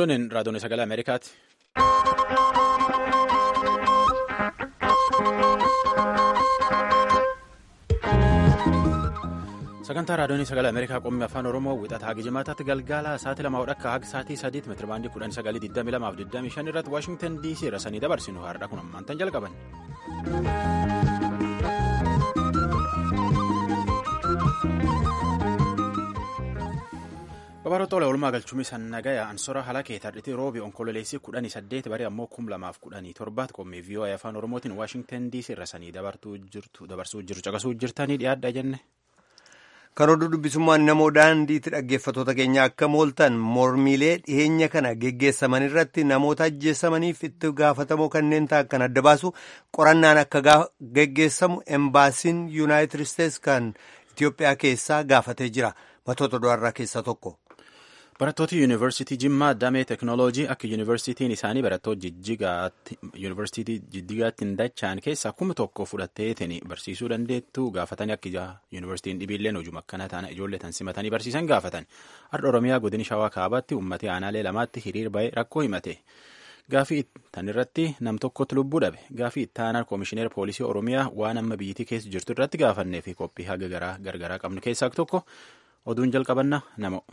Sunin raadiyoon sagalee Ameerikaati. Sagantaa raadiyoon sagalee Ameerikaa qommii afaan Oromoo wixata haga jimaataatti galgala sa'aatii 2 haga sa'aatii 3 meetira baandii 1922 irratti Waashingtan DC irraa sanii dabarsinu har'a kun ammaantan jalqaban. Babaroota oolmaa galchumii sannagaya ansora halakee tardhitii roobi onkololeessii 18 barii ammoo 2017 qommii VOA afaan Oromootiin Waashingtan DC irraa sanii dabarsuu jiru caqasuu jirtanii dhiyaadha jenne. Kan oduu dubbisummaan namoo daandiitti dhaggeeffatoota keenya akka mooltan mormiilee dhiheenya kana geggeessaman irratti namoota ajjeessamaniif itti gaafatamoo kanneen ta'an kan adda baasu qorannaan akka geggeessamu embaasiin yuunaayitid isteets kan Itiyoophiyaa keessaa gaafatee jira. Matoota du'arraa keessaa tokko. Barattooti yuunivarsiitii Jimmaa Damee Teekinooloojii akka yuunivarsiitiin isaanii barattoota jijjigaatti hin dachaan keessaa 1,000 fudhatteetiin barsiisuu dandeettu gaafatanii akka yuunivarsiitiin dhibiilleen hojuma akkana taana ijoollee tan simatanii barsiisan gaafatan. Har'a Oromiyaa godina Shawaa Kaabaatti uummatee aanaalee lamaatti hiriir ba'ee rakkoo himate. Gaafii tan irratti nam tokkotti lubbuu dhabe. Gaafii ittaanaa koomishineera poolisii Oromiyaa waan amma biyyattii keessa jirtu irratti gaafannee fi qophii haga gargaraa qabnu keessaa tokko oduun jalqabanna namo.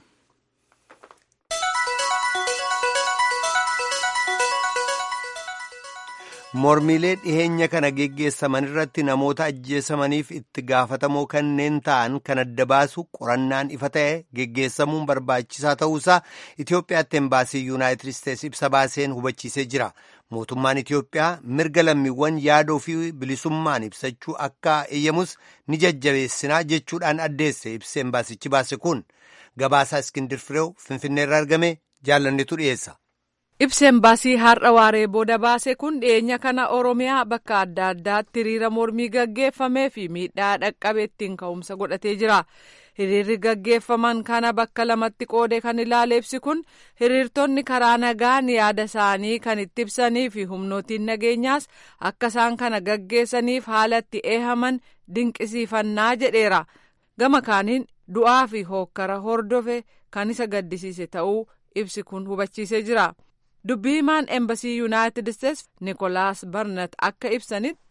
Mormiilee dhiheenya kana geggeessaman irratti namoota ajjeesamaniif itti gaafatamoo kanneen ta'an kan adda baasu qorannaan ifa ta'e geggeessamuun barbaachisaa ta'uusaa Itiyoophiyaatti embaasii yuunaayitid isteets ibsa baaseen hubachiisee jira. Mootummaan Itiyoophiyaa mirga lammiiwwan yaadoo fi bilisummaan ibsachuu akka eeyyamus ni jajjabeessinaa jechuudhaan addeesse ibsa embaasichi baase kun. Gabaasaa Iskindir Fireew Finfinneerraa argame jaallannetu dhiyeessa. Ibsa embaasii har'a waaree booda baase kun dhiyeenya kana Oromiyaa bakka adda addaatti hiriira mormii gaggeeffamee fi miidhaa dhaqqabe ittiin ka'umsa godhatee jira. Hiriirri gaggeeffaman kana bakka lamatti qoode kan ilaale ibsi kun hiriirtonni karaa nagaan yaada isaanii kan itti ibsanii fi humnootiin nageenyaas akka isaan kana gaggeessaniif haala itti eehaman dinqisiifannaa jedheera. Gama kaaniin du'aa fi hookkara hordofe kan isa gaddisiise ta'uu ibsi kun hubachiisee jira. Dubbii himaan embasii yuunaayitid isteets Nikolaas Barnat akka ibsanitti.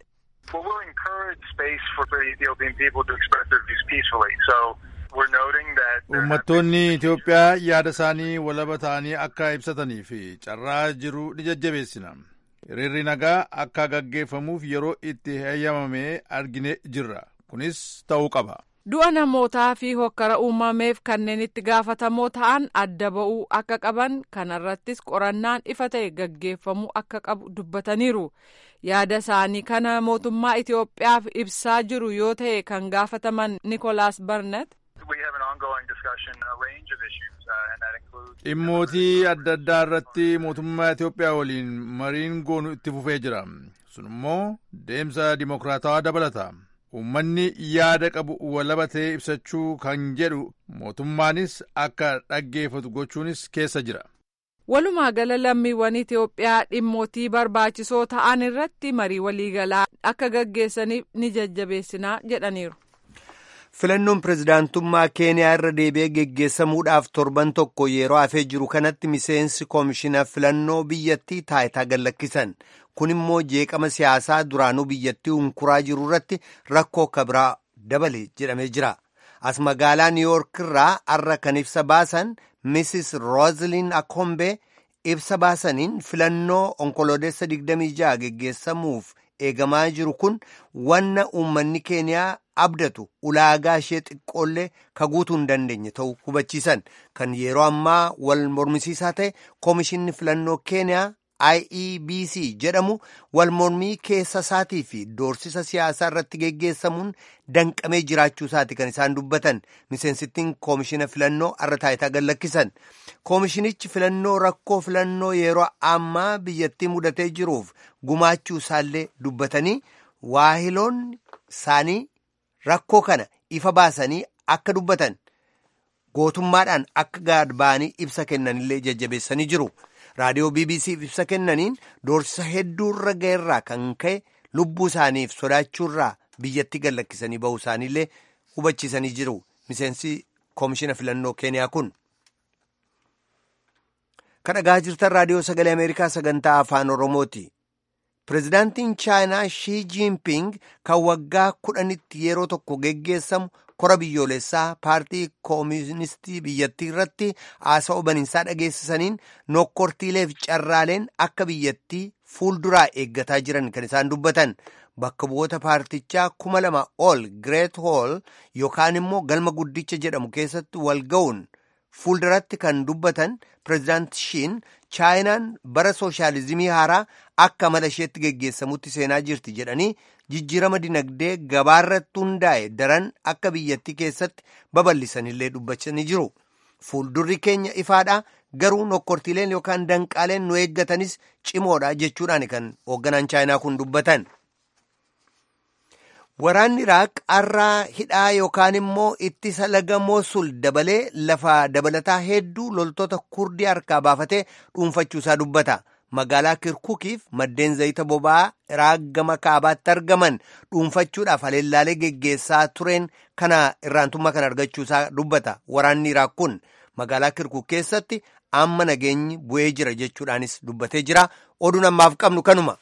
Uummattoonni Itiyoophiyaa yaada isaanii walaba ta'anii akka ibsatanii fi carraa jiru ni jajjabeessina. Hiriirri nagaa akka gaggeeffamuuf yeroo itti heeyyamame argine jirra. Kunis ta'uu qaba. Du'a namootaa fi hokkara uumameef kanneen itti gaafatamoo ta'an adda ba'uu akka qaban kanarrattis qorannaan ifa ta'e gaggeeffamuu akka qabu dubbataniiru. Yaada isaanii kana mootummaa Itiyoophiyaaf ibsaa jiru yoo ta'e kan gaafataman Nikolaas Barnat. Dhimmootii adda addaa irratti mootummaa Itiyoophiyaa waliin mariin goonu itti fufee jira. Sun immoo deemsa dimokiraatawaa dabalata. Uummanni yaada qabu walabatee ibsachuu kan jedhu mootummaanis akka dhaggeeffatu gochuunis keessa jira. Walumaa gala lammiiwwan Itiyoophiyaa dhimmootii barbaachisoo ta'an irratti marii waliigalaa akka gaggeessaniif ni jajjabeessinaa jedhaniiru. Filannoon pirezidaantummaa Keeniyaa irra deebi'ee geggeessamuudhaaf torban tokko yeroo hafee jiru kanatti miseensi koomishina filannoo biyyattii taayitaa gallakkisan. Kun immoo jeeqama siyaasaa duraanuu biyyattii hunkuraa jiru irratti rakkoo akka biraa dabale jedhamee jira. As magaalaa Niiwuyoork irraa har'a kan ibsa baasan Mrs. Rosaliin Akombe ibsa baasaniin filannoo onkoloolessa 26 geggeessamuuf eegamaa jiru kun wanna uummanni Keeniyaa abdatu ulaagaa ishee xiqqoollee kaguutuu hin dandeenye ta'uu hubachiisan. Kan yeroo ammaa wal mormisiisaa ta'e koomishinni filannoo Keeniyaa IEBC jedhamu wal mormii keessa isaatii fi doorsisa siyaasaa irratti geggeessamuun danqamee jiraachuu isaati kan isaan dubbatan. Miseensittiin koomishina filannoo har'a taayitaa gallakkisan. Koomishinichi filannoo rakkoo filannoo yeroo ammaa biyyattii mudatee jiruuf gumaachuu isaallee dubbatanii waahiloonni isaanii rakkoo kana ifa baasanii akka dubbatan gootummaadhaan akka gad ba'anii ibsa kennanillee jajjabeessanii jiru. Raadiyoo BBC'f ibsa kennaniin doorsisa hedduurra ga'eerraa kan ka'e lubbuu isaaniif sodaachuurraa biyyatti gallakkisanii ba'uu isaaniillee hubachiisanii jiru. Miseensi koomishina filannoo Keeniyaa kun. Kadhagaa jirtan raadiyoo sagalee Ameerikaa sagantaa afaan Oromooti. Pireezidaantiin Chaayinaa Shii Jiinping kan waggaa 10tti yeroo tokko geggeessamu kora biyyoolessaa paartii kooministii biyyattii irratti haasa'oo baniinsaa dhageessisaniin nokkortiileef carraaleen akka biyyattii fuulduraa eeggataa jiran kan isaan dubbatan. Bakka bu'oota paartichaa 2,000 ol Great Hall yookaan immoo galma guddicha jedhamu keessatti wal ga'uun fuulduratti kan dubbatan pireezidaanti Shiin Chaayinaan bara sooshaalizimii haaraa akka amala isheetti geggeessamutti seenaa jirti jedhanii jijjiirama dinagdee gabaarratti hundaa'e daran akka biyyattii keessatti babal'isanillee dubbachanii jiru. Fuuldurri keenya ifaadha garuu nokkortiileen yookaan danqaaleen nu eeggatanis cimoodha jechuudhaan kan hoogganaan Chaayinaa kun dubbatan. Waraanni Iraaq har'aa hidhaa yookaan immoo ittisa laga Moosul dabalee lafa dabalataa hedduu loltoota Kurdii harkaa baafatee dhuunfachuusaa dubbata. Magaalaa Kirkukiif maddeen zayita boba'aa Iraaq gama kaabaatti argaman dhuunfachuudhaaf haleellaalee geggeessaa tureen kana irraantummaa kan argachuusaa dubbata. Waraanni Iraaq kun magaalaa Kirkuk keessatti amma nageenyi bu'ee jira jechuudhaanis dubbatee jira. Oduun ammaaf qabnu kanuma.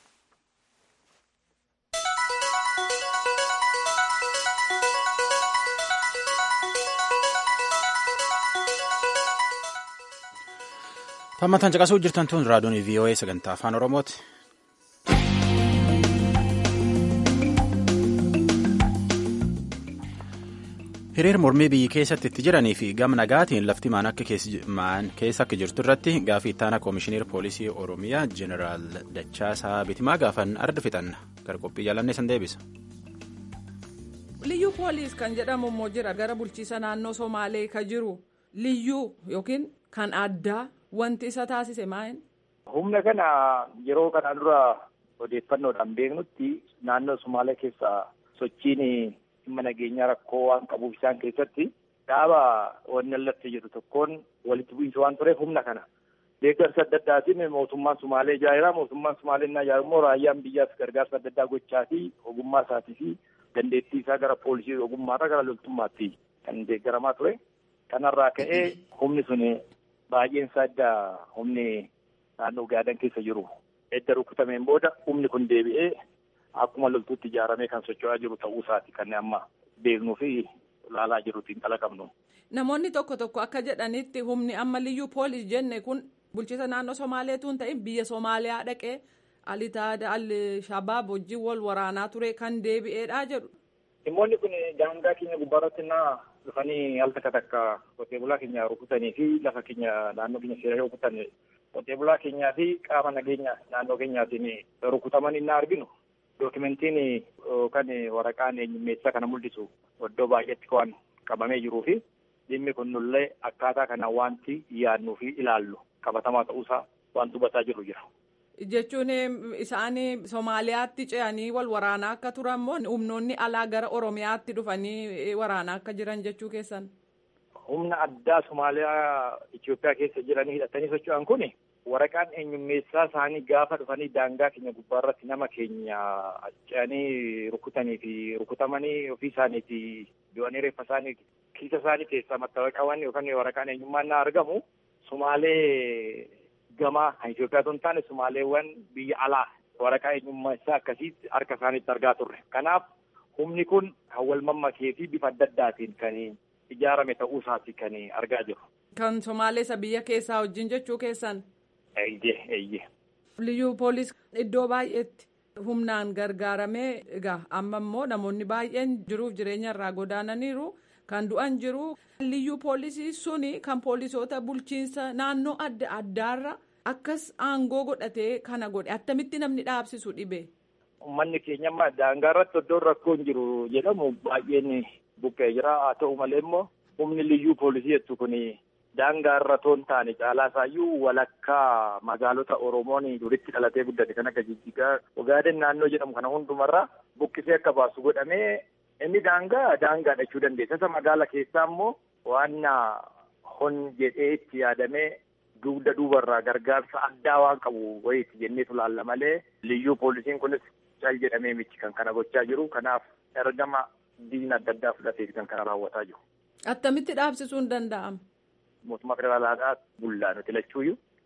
Tammataan caqasuu jirtan tun raadiyoon VOA sagantaa afaan Oromooti. Hiriir mormii biyyi keessatti itti jiranii fi gama nagaatiin lafti maan keessa akka jirtu irratti gaafii ittaanaa koomishineer poolisii Oromiyaa Jeneraal Dachaasaa Bitimaa gaafan arda fixanna gara qophii jaalannee san deebisa. Liyyuu poolis kan jedhamu immoo jira gara bulchiisa naannoo Somaalee ka jiru liyyuu yookiin kan addaa. Wanti isa taasise maal? Humna kana yeroo kanaan dura odeeffannoodhaan beeknutti naannoo Somaalee keessa sochiin dhimma nageenyaa rakkoo waan qabuuf isaan keessatti dhaaba wanni allatti jedhu tokkoon walitti bu'iinsa waan tureef humna kana deeggarsa adda addaatiin mootummaan Somaalee ijaaraa mootummaan Somaalee inni ijaaru immoo raayyaan biyyaaf gargaarsa adda addaa gochaa fi ogummaa isaatii fi dandeettii isaa gara poolisii ogummaarraa gara loltummaatti kan deeggaramaa ture. Kanarraa ka'ee humni sun baay'een isaa adda humni naannoo Gaadan keessa jiru edda rukutameen booda humni kun deebi'ee akkuma loltuutti ijaaramee kan socho'aa jiru ta'uu isaati kan amma beeknuu fi ilaalaa jiruutiin qalaqabnu. Namoonni tokko tokko akka jedhanitti humni amma liyyuu poolis jenne kun bulchiisa naannoo Somaaleetu hin ta'in biyya Somaaliyaa dhaqee alitaada al-shabaab wajjin wal waraanaa ture kan deebi'eedhaa jedhu. Dhimmoonni kun daangaa keenya gubbaarratti dhufanii al takka qotee bulaa keenya rukutanii fi lafa keenya naannoo keenya seera rukutan qotee bulaa keenyaa fi qaama nageenya naannoo keenyaatiin rukutaman inni arginu. Dookimentiin yookaan waraqaan eenyummeessaa kana mul'isu iddoo baay'eetti waan qabamee jiruu fi dhimmi kun nullee akkaataa kana wanti yaadnuu fi ilaallu qabatamaa ta'uusaa waan hubataa jiru jira. Jechuun isaan Somaaliyaatti ce'anii wal waraanaa akka turan moo humnoonni alaa gara Oromiyaatti dhufanii waraanaa akka jiran jechuu keessan? Humna addaa Somaaliyaa Itoophiyaa keessa jiranii hidhatanii socho'an kun waraqaan eenyummeessaa isaanii gaafa dhufanii daangaa keenya gubbaarratti nama keenya ce'anii rukutanii fi rukutamanii ofii isaaniiti du'anii reeffa isaanii kiisa isaanii keessaa mattaawaqaawwan yookaan waraqaan eenyummaan argamu Somaalee gamaa kan Itoophiyaa osoo hin taane Somaaleewwan biyya alaa waraqaa eenyummaa isaa akkasitti harka isaaniitti argaa turre. Kanaaf humni kun kan wal mammakee fi bifa adda addaatiin kan ijaarame ta'uu isaati kan argaa jiru. Kan Somaaleessa biyya keessaa wajjin jechuu keessan? Eeyyee. Liyyuu poolis iddoo baay'eetti humnaan gargaaramee egaa amma immoo namoonni baay'een jiruuf jireenya irraa godaananiiru kan du'an jiru. Liyyuu poolisii suni kan poolisoota bulchiinsa naannoo adda addaarra akkas aangoo godhatee kana godhe attamitti namni dhaabsisu dhibe. Uummanni keenya amma daangaa irratti iddoon rakkoo hin jiru jedhamu baay'een buqqee jira. Haa ta'u malee immoo humni liyyuu poolisii jettu kun daangaa irra toon taane caalaa isaayyuu walakkaa magaalota Oromoon duritti dhalatee guddate kan akka Jijjigaa Ogaaden naannoo jedhamu kana hundumarra buqqisee akka baasu godhamee inni daangaa jechuu dandeessa. Isa magaala keessaa immoo waan hon jedhee itti yaadamee dugda duubarraa gargaarsa addaa waan qabu wayiitti jenneetu laalla malee liyyuu poolisiin kunis cal jedhamee miti kan kana gochaa jiru. Kanaaf ergama diina adda addaa fudhatee kan kana raawwataa jiru. Attamitti dhaabsisuun danda'ama? Mootummaa federaalaadhaa bullaan nuti lachuuyyuu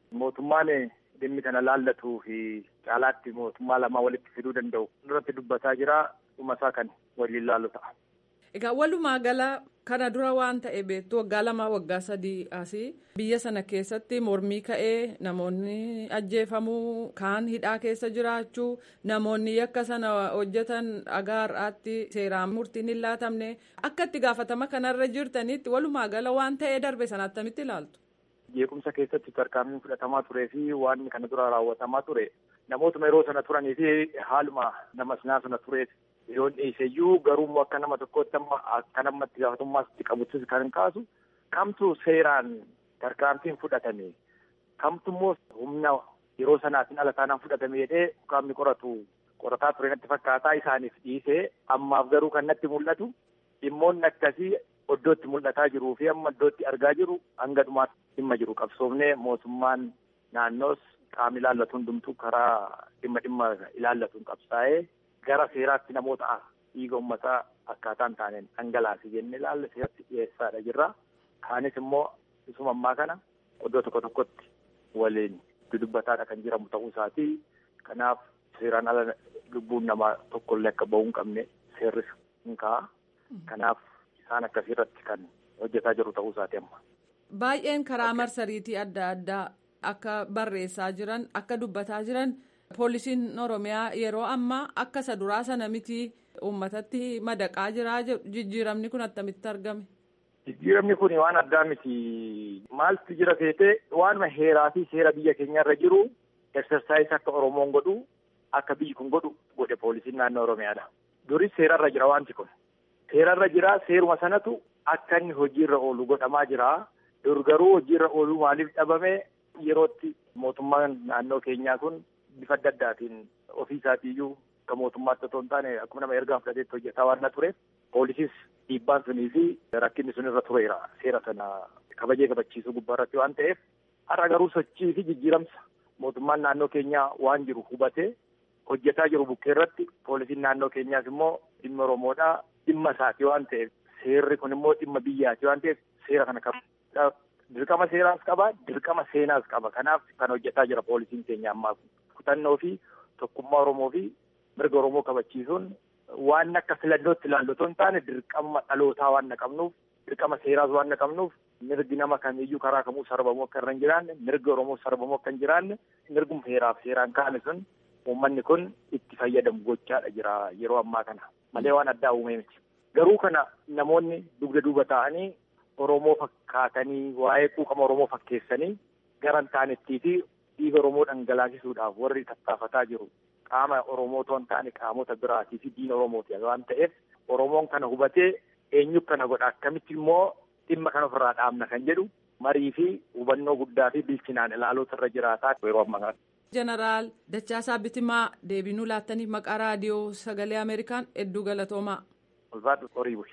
mootummaan dhimmi kana laallatuu fi caalaatti mootummaa lamaa walitti fiduu danda'u irratti dubbataa jira. Dhuma isaa kan waliin laallu ta'a. Egaa walumaa gala kana dura waan ta'e beektu waggaa 2 waggaa 3 asii biyya sana keessatti mormii ka'ee namoonni ajjeefamuu kaan hidhaa keessa jiraachuu namoonni yakka sana hojjetan dhagaa har'aatti seeraan murtiin hin laatamne akka itti gaafatama kanarra jirtanitti walumaa gala waan ta'ee darbe sana attamitti ilaaltu. Jeequmsa keessatti tarkaanfiin fudhatamaa turee fi waan kana dura raawwatamaa ture namootuma yeroo sana turanii fi haaluma nama sanaa sana tureef yoon dhiiseyyuu garuu akka nama tokkotti amma akka namatti gaafatamummaatti qabutti kan kaasu kamtu seeraan tarkaanfiin fudhatame kamtu immoo humna yeroo sanaatiin ala taanaan fudhatame jedhee qaamni qorataa ture natti fakkaataa isaaniif dhiisee ammaaf garuu kan natti mul'atu dhimmoonni akkasii iddootti mul'ataa jiruu fi amma iddootti argaa jiru hanga dhumaatti dhimma jiru qabsoofnee mootummaan naannoos qaamni ilaallatu hundumtuu karaa dhimma ilaallatuun qabsaa'ee gara seeraatti namoota dhiiga uummataa akkaataan taaneen dhangalaasii jennee ilaalla seeratti dhiyeessaadha jirra. Kaanis immoo isuma ammaa kana iddoo tokkotti waliin dudubbataadha kan jiramu ta'uu isaati. Kanaaf seeraan ala lubbuun namaa tokkollee akka ba'uu hin qabne seerris hin kaa'a. Kanaaf isaan akkasiirratti kan hojjetaa jiru ta'uu isaati amma. Baay'een karaa marsariitii adda addaa akka barreessaa jiran akka dubbataa jiran. Poolisiin Oromiyaa yeroo ammaa akka isa duraa sana miti uummatatti madaqaa jira jijjiiramni kun attamitti argame? Jijjiiramni kun waan addaa miti. Maaltu jira seetee waanuma heeraa fi seera biyya keenya irra jiru eksersaayisii akka Oromoon godhu akka biyyi kun godhu godhe poolisiin naannoo Oromiyaadha. Duris seerarra jira wanti kun. Seerarra jira seeruma sanatu akka inni hojiirra oolu godhamaa jira. Dur garuu hojiirra ooluu maaliif dhabame yerootti mootummaan naannoo keenyaa kun bifa adda addaatiin ofii isaatiiyyuu akka mootummaatti otoo hin taane akkuma nama ergaa fudhateetti hojjetaa waan na tureef poolisiis dhiibbaan sunii fi rakkinni sun irra tureera seera sana kabajee kabachiisuu gubbaa irratti waan ta'eef har'a garuu sochii fi jijjiiramsa mootummaan naannoo keenyaa waan jiru hubatee hojjetaa jiru bukkee irratti poolisiin naannoo keenyaas immoo dhimma Oromoodhaa dhimma isaati waan ta'eef seerri kun immoo dhimma biyyaati waan ta'eef seera kana dirqama seeraas qaba dirqama seenaas qaba. Kanaaf kan hojjetaa jira poolisiin keenya ammaa kutannoo fi tokkummaa Oromoo fi mirga Oromoo kabachiisuun waan akka filannootti ilaallu otoo hin taane dirqama dhalootaa waan qabnuuf dirqama seeraas waan qabnuuf mirgi nama kamiiyyuu karaa kamuu sarbamuu akka irra hin jiraanne mirga Oromoo sarbamuu akka hin jiraanne mirguma heeraaf seeraan kaa'ame sun uummanni kun itti fayyadamu gochaadha jira yeroo ammaa kana malee waan addaa uumee miti. Garuu kana namoonni dugda duuba ta'anii Oromoo fakkaatanii waa'ee quuqama Oromoo fakkeessanii gara hin taanettii fi dhiiga Oromoo dhangalaasisuudhaaf warri tattaafataa jiru qaama Oromoo otoo hin taane qaamota biraatii fi diina Oromooti waan ta'eef Oromoon kana hubatee eenyu kana godha akkamitti immoo dhimma kana ofirraa dhaabna kan jedhu marii fi hubannoo guddaa fi bilchinaan ilaaluutu irra jiraataa yeroo ammaa kana. Jeneraal Dachaasaa Bitimaa deebinuu laattaniif maqaa raadiyoo sagalee Ameerikaan hedduu galatoomaa. Ulfaadhu horii bu'e.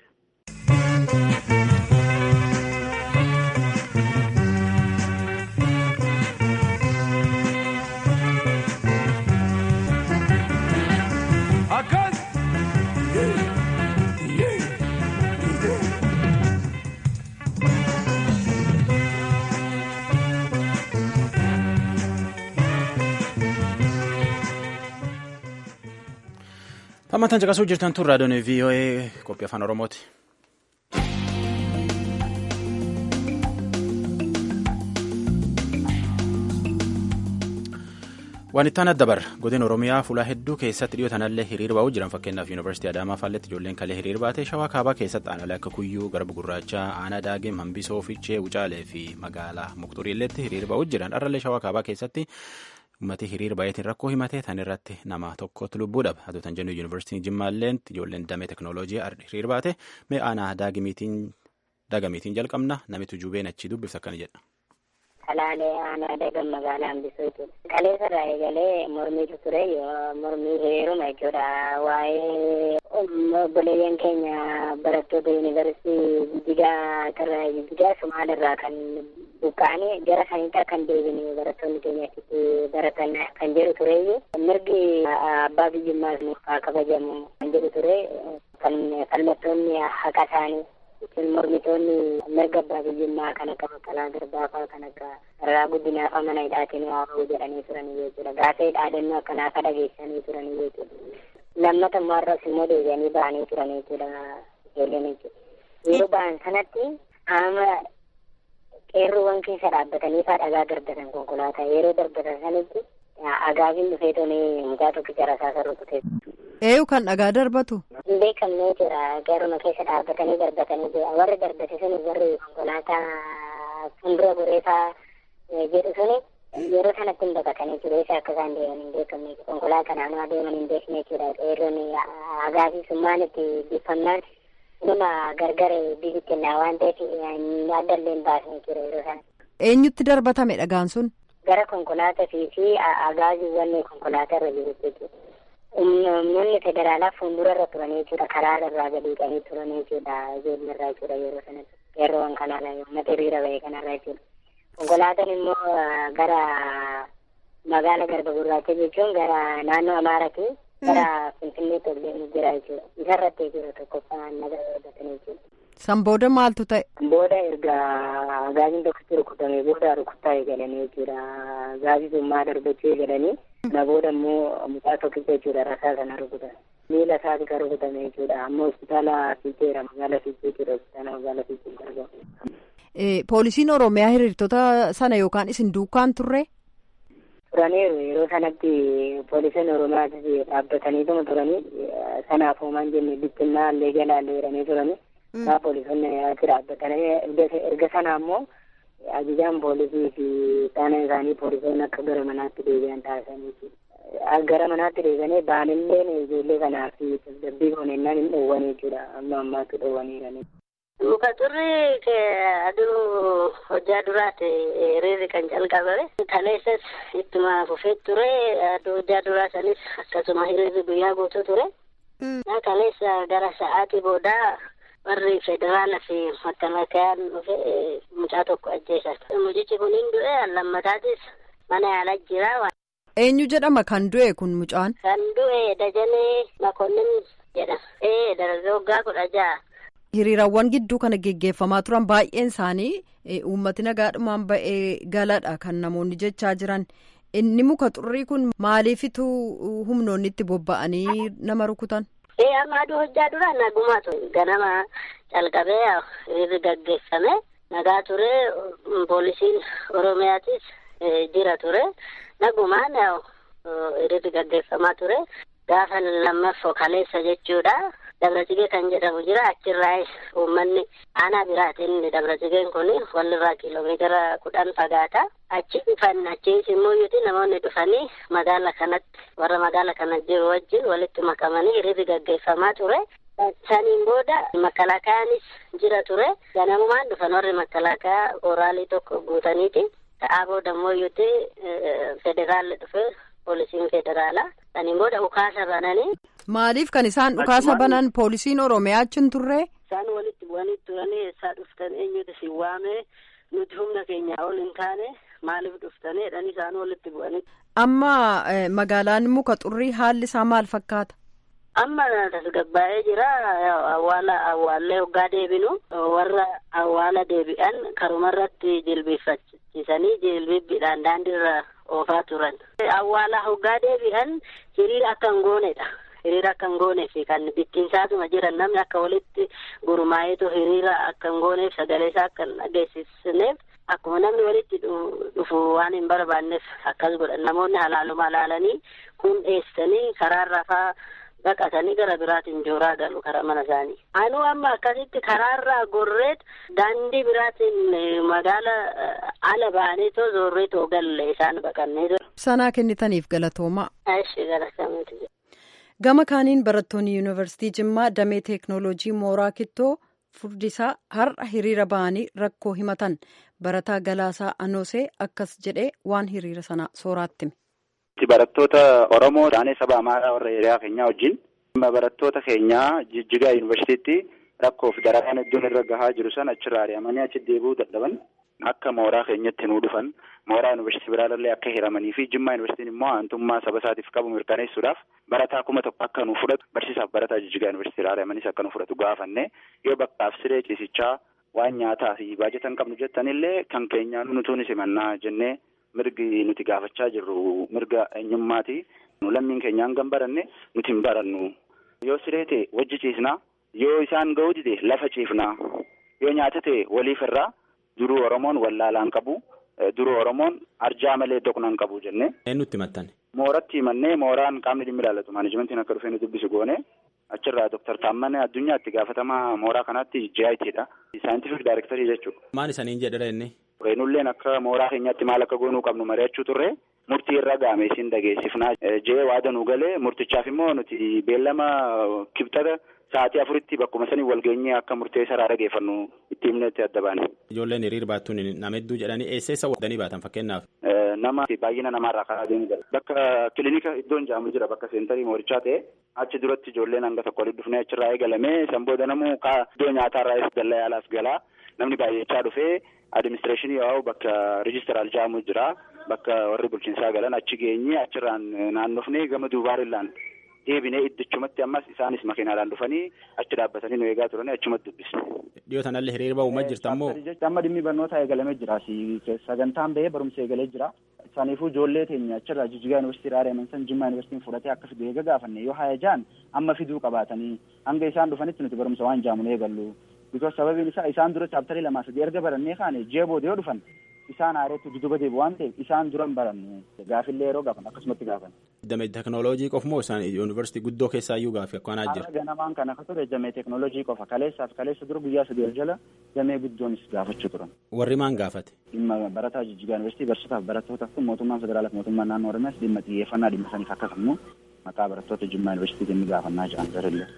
Hammataan caqasuu jirtan tun raadiyoon VOA qophii afaan Oromooti. Waan itti aanaa dabar godina Oromiyaa fuula hedduu keessatti dhiyootanallee hiriir ba'uu jiran fakkeenyaaf Yuunivarsiitii Adaamaa faalletti ijoolleen kalee hiriir baatee Shawaa Kaabaa keessatti aanaalee akka Kuyyuu, Garba Gurraachaa, Aanaa Daagim, Hambisoo, Fiichee, Wucaalee fi magaalaa Muqxuriilleetti hiriir ba'uu jiran har'allee Shawaa Kaabaa keessatti uummatni hiriir baay'eetiin rakkoo himatee tan irratti nama tokkotti lubbuu dhaba. Haa ta'u jennu Yuunivarsiitiin Jimmaalleen ijoolleen damee teknooloojii hiriir baate mee aanaa Daagamiitiin jalqabna namitu jubeen achi dubbifta akkana jedha. Kalaalee aanaa Daagam magaalaa Hambisootu. Kaleessarraa eegalee mormiitu ture mormii hiriiruma jechuudha. Waa'ee obboleeyyan keenya barattoota yuunivarsiitii Jijjigaa Sumaalarraa kan buqqa'anii gara sanitti kan deebine barattoonni keenya achitti baratan kan jedhu tureyyuu mirgi abbaa biyyummaas haa kabajamu kan jedhu ture falmattoonni haqa isaanii mormitoonni mirga abbaa biyyummaa kan akka Baqqalaa Garbaa fa'aa kan akka Mararaa Guddinaa fa'aa mana hidhaatiin waa ba'uu jedhanii turanii jechuudha. Gaafee dhaadannoo akkanaa akka dhageessanii turanii jechuudha. Lammata immoo har'as immoo deebi'anii ba'anii turanii jechuudha ijoolleen jechuudha. Yeroo ba'an sanatti qaama qeerroowwan keessa dhaabbatanii fa'aa dhagaa darbatan konkolaataa yeroo darbatan sanitti agaabiin dhufee tolee mucaa tokkicha rasaasa rukutee. Eeyu kan dhagaa darbatu? Hin beekamne jira qeerroma keessa dhaabbatanii darbatanii jira. Warri darbate suni warri konkolaataa fuuldura goreefaa jedhu suni yeroo sanatti hin baqatanii jiru. Isa akka isaan deeman hin beekamne konkolaataa naannoo adeeman hin beekne jira. Qeerroon agaabii summaan itti biffannaan nama gargare bibittinnaa waan ta'eef addallee hin baasne jira yeroo sana. Eenyutti darbatame dhagaan sun? Gara konkolaataa fi agaabiiwwan konkolaataa irra jiru jechuudha. Humnoonni federaalaa fuuldura irra turanii jechuudha. Karaa irraa gadi dhiqanii turanii jechuudha. Ijoollee irraa jechuudha yeroo sanatti. Qeerroowwan kanarra uummata hiriira ba'e kanarra jechuudha. Konkolaataan immoo gara magaala Garba Gurraacha jechuun gara naannoo Amaaraatti gara Finfinneetti ol deemu jira jechuudha. Isarratti jiru tokkoffaa nagaa darbatanii jechuudha. San booda maaltu ta'e? Booda erga agaabiin tokkotti rukutamee booda rukuttaa eegalanii jechuudha. Agaabii summaa darbachuu eegalanii na booda immoo mucaa tokkicha jechuudha rasaa sana rukutan. Miila isaati kan rukutame jechuudha. Amma hospitaala Fiicheera magaalaa Fiichee jechuudha. Hospitaala magaalaa Fiicheetti argamu. Poolisiin Oromiyaa hiriirtota sana yookaan isin duukaan turre? Turaniiru yeroo sanatti poolisiin Oromiyaatis dhaabbataniituma turanii sanaaf hoomaan jenne bittinnaa illee galaallee jedhanii turanii. Saa poolisoonni achi dhaabbatanii erga sana ammoo ajajaan poolisii fi taanaan isaanii poolisoonni akka gara manaatti deebi'an taasisanii gara manaatti deebi'anii baanillee ijoollee kanaaf tasgabbii koonennaan hin dhoowwanii jechuudha. Amma ammaatti dhoowwaniiranii. Muka turri aduu hojjaa duraati hiriirri kan jalqabame. Kaleessas ittuma fufee ture aduu hojjaa duraa sanis akkasuma hiriirri guyyaa guutuu ture. Kaleessa gara sa'aatii boodaa warri federaalaa fi makkalakayaan dhufe mucaa tokko ajjeesan. Mucichi kun hin du'e lammataatis mana yaalaa jira. Eenyu jedhama kan du'e kun mucaan? Kan du'e Dajanee Makonnin jedhama. Dargaggoon waggaa 16. Hiriirawwan gidduu kana geggeeffamaa turan baay'een isaanii uummati nagaadhumaan ba'ee galadha kan namoonni jechaa jiran. Inni muka xurrii kun maaliifitu humnoonni itti bobba'anii nama rukutan? Amma aduu hojjaa dura nagumaatu ganama calqabee hiriirri gaggeeffame nagaa ture. Poolisiin Oromiyaatis jira ture. Nagumaan hiriirri gaggeeffamaa ture. Gaafa lammaffoo kaleessa jechuudha. Dabra-Cigee kan jedhamu jira. Achirraa uummanni aanaa biraatiin Dabra-Cigeen kun walirraa kiiloomeetira 10 fagaata. Achi dhufan achiis immoo namoonni dhufanii magaala kanatti warra magaala kana jiru wajjin walitti makamanii hiriirri gaggeeffamaa ture. Saniin booda makkalakaanis jira ture. Ganamumaan dhufan warri makkalakaa oraalii tokko guutaniiti. Ta'aa booda immoo federaalli dhufe poolisiin federaalaa. Saniin booda dhukaasa bananii. Maaliif kan isaan dhukaasa banan poolisiin Oromiyaa achi turre? Isaan walitti bu'anii turanii eessaa dhuftan eenyutu si waame nuti humna keenya ol hin taane maaliif dhuftanii jedhanii isaan walitti bu'anii. Amma magaalaan muka xurrii haalli isaa maal fakkaata? Amma tasgabbaa'ee jira. Awwaallee hoggaa deebinu warra awwaala deebi'an karumarratti jilbiiffachiisanii jilbibbiidhaan daandiirra oofaa turan. Awwaala hoggaa deebi'an hiriira akka hin goonedha. Hiriira akka hin gooneef kan bittinsaatuma jiran namni akka walitti gurmaa'eetu hiriira akka hin gooneef sagalee isaa akka hin dhageessisneef akkuma namni walitti dhufu waan hin barbaanneef akkas godhan. Namoonni halaaluma ilaalanii kun dheessanii karaarra faa baqatanii gara biraatiin jooraa galu karaa mana isaanii. Anuu amma akkasitti karaarraa gorreet daandii biraatiin magaala ala ba'aniitoo zoorreetoo galle isaan baqannee jiru. Sanaa kennitaniif galatoomaa. Galatoomiti. Gama kaaniin barattoonni yuunivarsiitii Jimmaa damee teeknooloojii mooraa Kittoo Furdisaa har'a hiriira ba'anii rakkoo himatan. Barataa Galaasaa Anoosee akkas jedhee waan hiriira sana sooraatti hime. Barattoota Oromoo taanee saba Amaaraa warra hiriyaa keenyaa wajjin barattoota keenyaa Jijjigaa yuunivarsiitiitti rakkoof dararaan iddoon irra gahaa jiru san achirraa ari'amanii achi deebi'uu dadhaban akka mooraa keenyatti nuu dhufan mooraa yuunivarsiitii biraallee akka hiramanii fi Jimmaa yuunivarsiitiin immoo aantummaa saba isaatiif qabu mirkaneessuudhaaf barataa 1,000 akka nu fudhatu barsiisaaf barataa Jijjigaa yuunivarsiitii ari'amanis akka nu fudhatu gaafanne yoo bakkaaf siree ciisichaa waan nyaataa fi baajata hin qabnu jettanillee kan keenyaan nutuunis himannaa jennee mirgi nuti gaafachaa jirru mirga eenyummaati. Lammiin keenyaan gan baranne nuti hin barannu. Yoo siree ta'e wajji ciisnaa, yoo isaan ga'uu dide lafa ciifnaa, yoo nyaata ta'e waliif irraa duruu Oromoon wallaalaan qabu, duruu Oromoon arjaa malee doqnaan qabu jenne. Nutti maxxane. Mooratti himannee mooraan qaamni dhimmi ilaallatu maanajimentiin akka dhufee nu dubbisu goone achirraa Dr. Taammanee Addunyaatti gaafatamaa mooraa kanaatti JITdha. Saayintifik daayirektarii jechuudha. Maal isaniin jedhadha inni? Nulleen akka mooraa keenyaatti maal akka goonuu qabnu mari'achuu turre murtii irra gaame isin dhageessifnaa jee waada nu galee murtichaaf immoo nuti beellama kibxata sa'aatii 4tti bakkuma sanii walgeenyee akka murtee saraa dhageeffannu itti himnetti adda baane. Ijoolleen hiriir baattuun nama hedduu jedhanii eessa wadanii baatan fakkeenyaaf? Nama baay'ina namaarraa karaa deemu jira. Bakka kilinika iddoon jaamu jira bakka seentarii moorichaa ta'e achi duratti ijoolleen hanga tokko walitti dhufnee achirraa eegalamee san booda namuu iddoo nyaataarraa dallaa yaalaas galaa namni baay'achaa dhufee adiministireeshinii yoo bakka riijistiraal jaamu jira bakka warri bulchiinsaa galan achi geenye achirraan naannofnee gama duubaarillaan deebinee iddichumatti ammas isaanis makiinaadhaan dhufanii achi dhaabbatanii nu eegaa turanii achumatti dubbisne. Dhiyoo tanallee hiriira ba'uuma jirta ammoo. Amma dhimmi barnootaa eegalamee jira sagantaan bahee barumsa eegalee jira. Isaaniifuu ijoollee teenya achirraa Jijjigaa yuunivarsiitii ari'aman san Jimmaa yuunivarsiitiin fudhatee akka fidu eega gaafanne yoo haya jaan amma fiduu qabaatanii hanga isaan dhufanitti nuti barumsa waan jaamuun eegallu. Bikoos sababiin isaa isaan dura chaaptarii 2-3 erga barannee kaane jeeboodee yoo dhufan isaan aareetti duduba deebi'u waan ta'eef isaan duran barannu gaafillee yeroo gaafan akkasumatti gaafan. Damee teekinooloojii qofa moo isaan yuunivarsiitii guddoo keessaayyuu gaaffii akka kanaa jira? Haala ganamaan kana akka ture damee teekinooloojii qofa kaleessa dura guyyaa 3 jala damee guddoonis gaafachuu turan. Warri maan gaafate? Dhimma barataa Jijjigaa yuunivarsiitii barsiisotaaf barattootaaf kun mootummaan federaalaaf mootummaan naannoo Oromiyaas dhimma xiyyeeffannaa dhimma saniif akka kennu maqaa barattoota Jimmaa yuunivarsiitiin ni gaafannaa jedhan jirillee.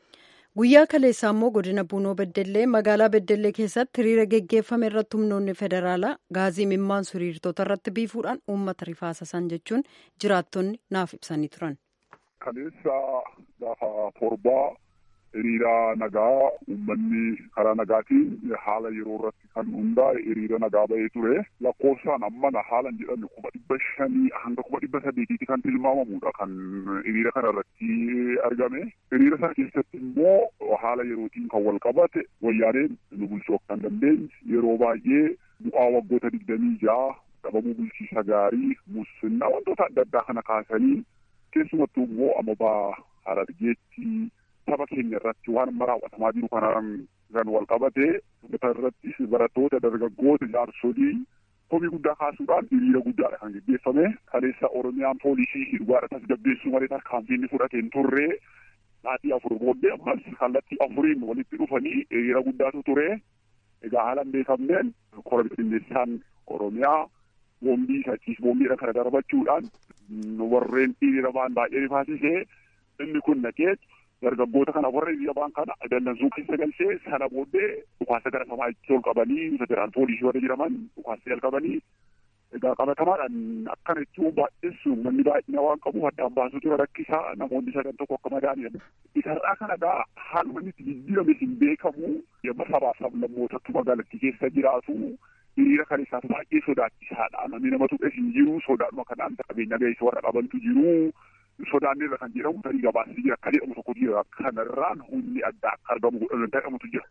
Guyyaa kaleessaa immoo godina Buunoo Beddellee magaalaa Beddellee keessatti hiriira geggeeffame irratti humnoonni federaalaa gaazii mimmaansu hiriirtota irratti biifuudhaan uummata rifaasasan jechuun jiraattonni naaf ibsanii turan. Kaleessa gaafa torbaa hiriira nagaa uummanni karaa nagaatiin haala yeroo irratti kan hundaa'e hiriira nagaa bahee ture. Lakkoofsaan ammana haala hin jedhamne 500 hanga 800 kan tilmaamamudha kan hiriira kana irratti argame. Hiriira sana keessatti immoo haala yerootiin kan wal qabate wayyaaneen nu bulchuu akka hin dandeenye yeroo baay'ee bu'aa waggoota 26 dhabamuu bulchiisa gaarii musinnaa wantoota adda addaa kana kaasanii keessumattuu immoo amabaa Harargeetti saba keenya irratti waan raawwatamaa jiru kanaan kan wal qabate irrattis barattoota dargaggoota jaarsolii komii guddaa kaasuudhaan hiriira guddaadha kan geggeeffame. Kaleessa Oromiyaan poolisii hidhuudhaan tasgabbeessuu malee tarkaanfiin fudhateen turre sa'aatii 4 booddee ammas kallattii 4 walitti dhufanii hiriira guddaatu ture. Egaa haalaan beekamneen koromsaan Oromiyaa boombii sachiis boombiidha kana darbachuudhaan warreen hiriira ba'an baay'ee rifaasisee inni kun naqee dargaggoota kana warra hiriira ba'an kana dallansuu keessa galchee sana booddee dhukaasa gara samaa itti ol qabanii federal poolisii warra jedhaman dhukaasa jalqabanii egaa qabatamaadhaan akkana jechuun baay'eessu manni baay'ina waan qabuuf addaan baasuu tura rakkisaa namoonni sadan tokko akka madaaniidha. Isarraa kana egaa haaluma inni itti jijjiirame hin beekamu yemma sabaaf sablammootatti magaalattii keessa jiraatu hiriira kan isaaf baay'ee sodaachisaadha. Namni nama tuqe hin jiru sodaadhuma kanaan qabeenya ga'eessa warra qabantu jiru. Sodaanirra kan jedhamu tarii gabaasni jira akka jedhamu tokko jira kanarraan humni addaa akka argamu godhaman ta'amutu jira.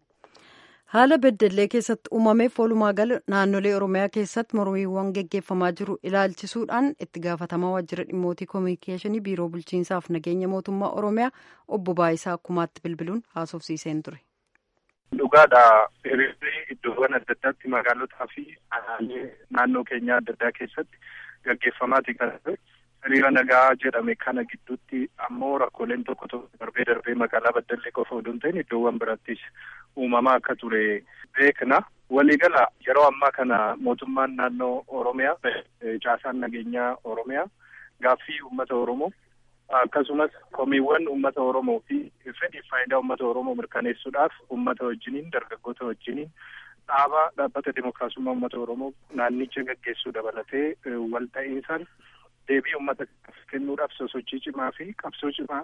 Haala Beddellee keessatti uumameef walumaa gala naannolee Oromiyaa keessatti mormiiwwan geggeeffamaa jiru ilaalchisuudhaan itti gaafatamaa waajjira dhimmootii koominikeeshinii biiroo bulchiinsaaf nageenya mootummaa Oromiyaa obbo Baayisaa Akkumaatti bilbiluun haasofsiiseen ture. Dhugaadha hiriirri iddoowwan adda addaatti magaalotaa fi naannoo keenyaa adda addaa keessatti gaggeeffamaati kan ture. Hiriira nagaa jedhame kana gidduutti ammoo rakkooleen tokko darbee magaalaa Beddellee qofa odoo hin ta'in iddoowwan birattis uumamaa akka ture beekna. Waliigala yeroo ammaa kana mootummaan naannoo Oromiyaa caasaan nageenyaa Oromiyaa gaaffii uummata Oromoo akkasumas komiiwwan uummata Oromoo fi fedhii faayidaa uummata Oromoo mirkaneessuudhaaf uummata wajjiniin dargaggoota wajjiniin dhaabbata dimookiraasummaa uummata Oromoo naannicha gaggeessuu dabalatee wal ta'iinsaan deebii uummata kennuudhaaf sosochii cimaa fi qabsoo cimaa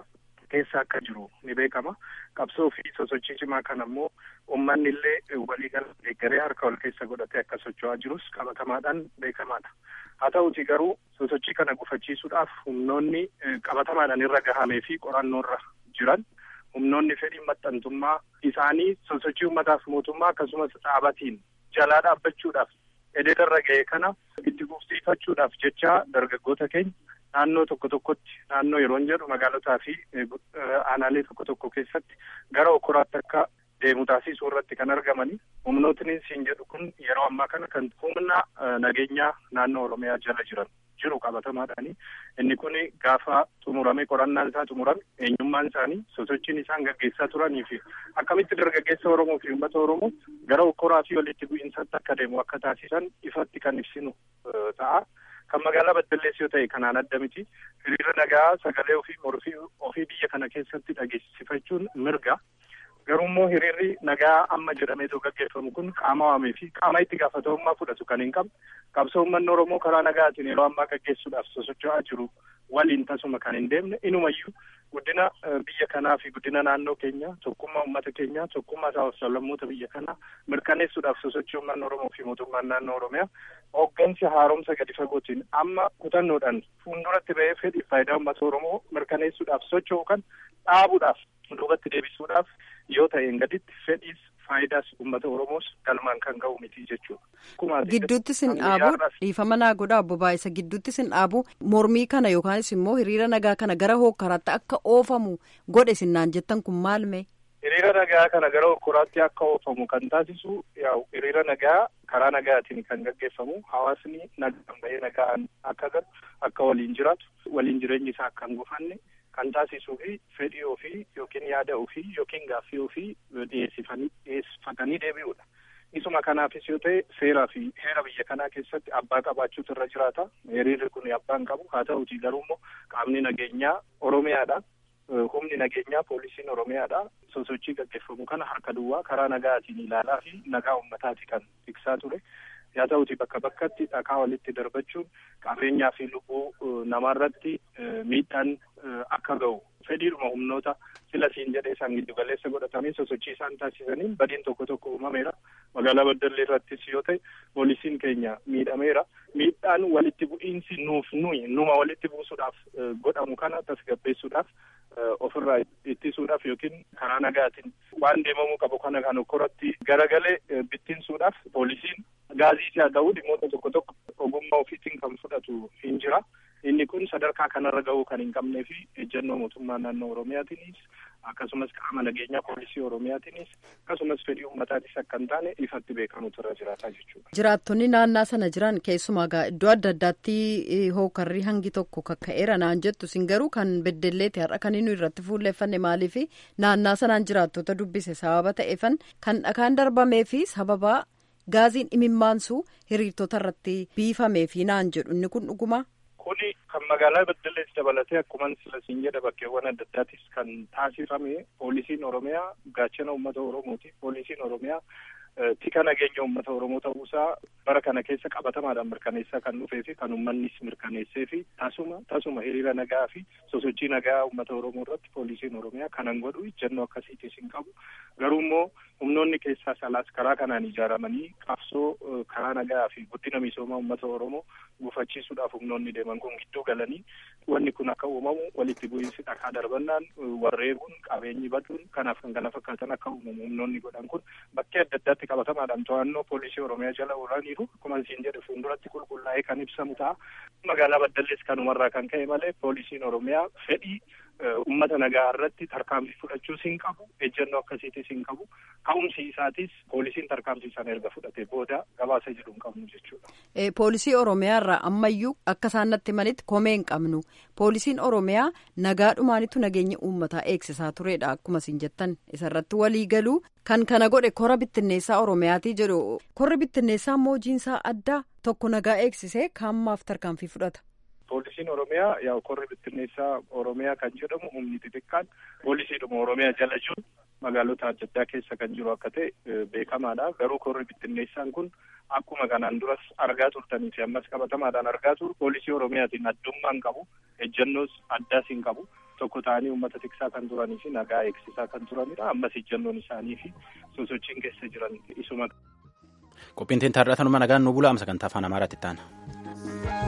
keessa akka jiru ni beekama. Qabsoo fi sosochii cimaa kan ammoo uummanni illee waliigala deeggaree harka wal keessa godhatee akka socho'aa jirus qabatamaadhaan beekamaadha. Haa ta'uuti garuu sosochii kana gufachiisuudhaaf humnoonni qabatamaadhaan irra gahamee fi qorannoorra jiran humnoonni fedhii maxxantummaa isaanii sosochii uummataaf mootummaa akkasumas dhaabatiin jalaa dhaabbachuudhaaf edeedarra ga'e kana itti fufsiifachuudhaaf jecha dargaggoota keenya naannoo tokko tokkotti naannoo yeroon jedhu magaalotaa fi aanaalee tokko tokko keessatti gara okkoraatti akka deemu taasisuu irratti kan argamani. Humnootni siin jedhu kun yeroo ammaa kana kan humna nageenyaa naannoo Oromiyaa jala jiru qabatamaadhaani. Inni kun gaafa xumurame qorannaan isaa xumurame eenyummaan isaanii sosochiin isaan gaggeessaa turanii fi akkamitti dargaggeessa Oromoo fi uummata Oromoo gara okkoraa fi walitti bu'iinsaatti akka deemu akka taasisan ifatti kan ibsinu ta'a. Kan magaalaa Baddallees yoo ta'e kanaan adda miti. Hiriira nagaa sagalee ofii morfii ofii biyya kana keessatti dhageessifachuun mirga. Garuu hiriirri nagaa amma jedhameetu gaggeeffamu kun qaama waamee fi qaama itti gaafatamummaa fudhatu kan hin qabne qabsoo uummanni Oromoo karaa nagaatiin yeroo ammaa gaggeessuudhaaf sosocho'aa jiru waliin tasuma kan hin deemne inumayyuu guddina biyya kanaa fi guddina naannoo keenya tokkummaa uummata keenyaa tokkummaa sablammoota biyya kanaa mirkaneessuudhaaf sosochii uummanni Oromoo fi mootummaan naannoo Oromiyaa hooggansi haaromsa gadi fagootiin amma kutannoodhaan fuulduratti ba'ee fedhii faayidaa uummata Oromoo mirkaneessuudhaaf socho'u kan dhaabuudhaaf duubatti deebisuudhaaf yoo ta'een gaditti fedhiis faayidaas uummata Oromoos galmaan kan ga'u miti jechuudha. Gidduutti sin dhaabu dhiifama naa godha obbo Baay'isa gidduutti sin dhaabu mormii kana yookaanis immoo hiriira nagaa kana gara hokkaraatti akka oofamu godhe sinnaan jettan kun maal mee? Hiriira nagaa kana gara hokkoraatti akka oofamu kan taasisu hiriira nagaa karaa nagaatiin kan gaggeeffamu hawaasni nagaan bahee nagaan akka galu akka waliin jiraatu waliin jireenyi isaa akka hin gufanne kan taasisuu fi fedhii ofii yookiin yaada ofii yookiin gaaffii ofii dhiyeessifatanii deebi'uudha. Isuma kanaafis yoo ta'e seeraa fi heera biyya kanaa keessatti abbaa qabaachuutu irra jiraata. Hiriirri kun abbaan qabu haa ta'uutii garuu immoo qaamni nageenyaa Oromiyaadha. Humni nageenyaa poolisiin Oromiyaadha. Sosochii gaggeeffamu kana harka duwwaa karaa nagaatiin ilaalaa fi nagaa uummataati kan tiksaa ture. Yaa ta'uuti bakka bakkatti dhakaa walitti darbachuun qabeenyaa fi lubbuu namaarratti miidhaan akka ga'u fedhiidhuma humnoota sila siin jedhee isaan giddu galeessa godhatanii sosochii isaan taasisaniin badiin tokko tokko uumameera. Magaalaa Baddallee irrattis yoo ta'e poolisiin keenya miidhameera. Miidhaan walitti bu'iinsi numa walitti buusuudhaaf godhamu kana tasgabbeessuudhaaf ofirraa ittisuudhaaf yookiin karaa nagaatiin waan deemamuu qabu kana kan okkoratti garagalee bittinsuudhaaf poolisiin gaazii haa ta'u dhimmoota tokko tokko ogummaa ofiitiin kan fudhatu hin jira. Inni kun sadarkaa kanarra ga'uu kan hin qabnee fi ejjennoo mootummaa naannoo Oromiyaatiinis akkasumas qaama nageenyaa poolisii Oromiyaatiinis akkasumas fedhii uummataatiis akka hin taane ifatti beekamutu irra jiraataa jechuudha. Jiraattonni naannaa sana jiran keessumaa iddoo adda addaatti hookarrii hangi tokko kakka'eera naan jettu sin garuu kan beddelleeti har'a kan inni irratti fuulleeffanne maaliif naannaa sanaan jiraattota dubbise sababa ta'eefan kan dhakaan darbamee fi sababa gaaziin imimmaansu hiriirtota irratti biifamee fi naan jedhu inni kun dhuguma. Kuni kan magaalaa Baddallees dabalatee akkuma sila siin jedha bakkeewwan adda addaatis kan taasifame poolisiin Oromiyaa gaachana uummata Oromooti. Poolisiin Oromiyaa tika nageenya uummata Oromoo ta'uusaa bara kana keessa qabatamaadhaan mirkaneessaa kan dhufee fi kan uummannis mirkaneessee fi tasuma hiriira nagaa fi sosochii nagaa uummata Oromoo irratti poolisiin Oromiyaa kanan godhu ejjennoo akkasiitis hin qabu. Garuu immoo humnoonni keessaa salaas karaa kanaan ijaaramanii qabsoo karaa nagaa fi guddina misoomaa uummata Oromoo gufachiisuudhaaf humnoonni deeman kun gidduu galanii wanni kun akka uumamu walitti bu'iinsi dhakaa darbannaan warreebuun qabeenyi baduun kanaaf kan kana fakkaatan akka uumamu humnoonni godhan kun bakkee adda addaatti qabatamaadhaan to'annoo poolisii Oromiyaa jala oolaniiru akkuma siin jedhe fuulduratti qulqullaa'ee kan ibsamu ta'a. Magaalaa Baddallees kanumarraa kan ka'e malee poolisiin Oromiyaa fedhii uummata nagaa irratti tarkaanfii fudhachuus hin qabu ejjennoo akkasiitis hin qabu ka'umsi isaatis poolisiin tarkaanfii sana erga fudhate booda gabaasa jedhu hin qabnu jechuudha. Poolisii Oromiyaa irraa ammayyuu akka isaan natti himanitti komee hin qabnu. Poolisiin Oromiyaa nagaadhumaanitu nageenya uummataa eegsisaa turedha akkuma isin jettan isarratti walii galuu kan kana godhe kora bittinneessaa Oromiyaatii jedhu. Korri bittinneessaa immoo hojiinsaa addaa tokko nagaa eegsisee kaammaaf tarkaanfii fudhata. Poolisiin Oromiyaa korri bittinneessaa Oromiyaa kan jedhamu humni xixiqqaan poolisiidhuma Oromiyaa jala jiru magaalota adda addaa keessa kan jiru akka ta'e beekamaadha. Garuu korri bittinneessaan kun akkuma kanaan duras argaa turtanii fi ammas qabatamaadhaan argaa turu poolisii Oromiyaatiin addummaa hin qabu ejjennoos addaas hin qabu. tokko ta'anii uummata tiksaa kan turanii fi nagaa eegsisaa kan turanidha. Ammas ejjennoon isaanii fi sosochiin keessa jiran isuma. Qophiin teenya har'aa tanuma nagaan nu bulaa sagantaa afaan Amaaraatti ta'an.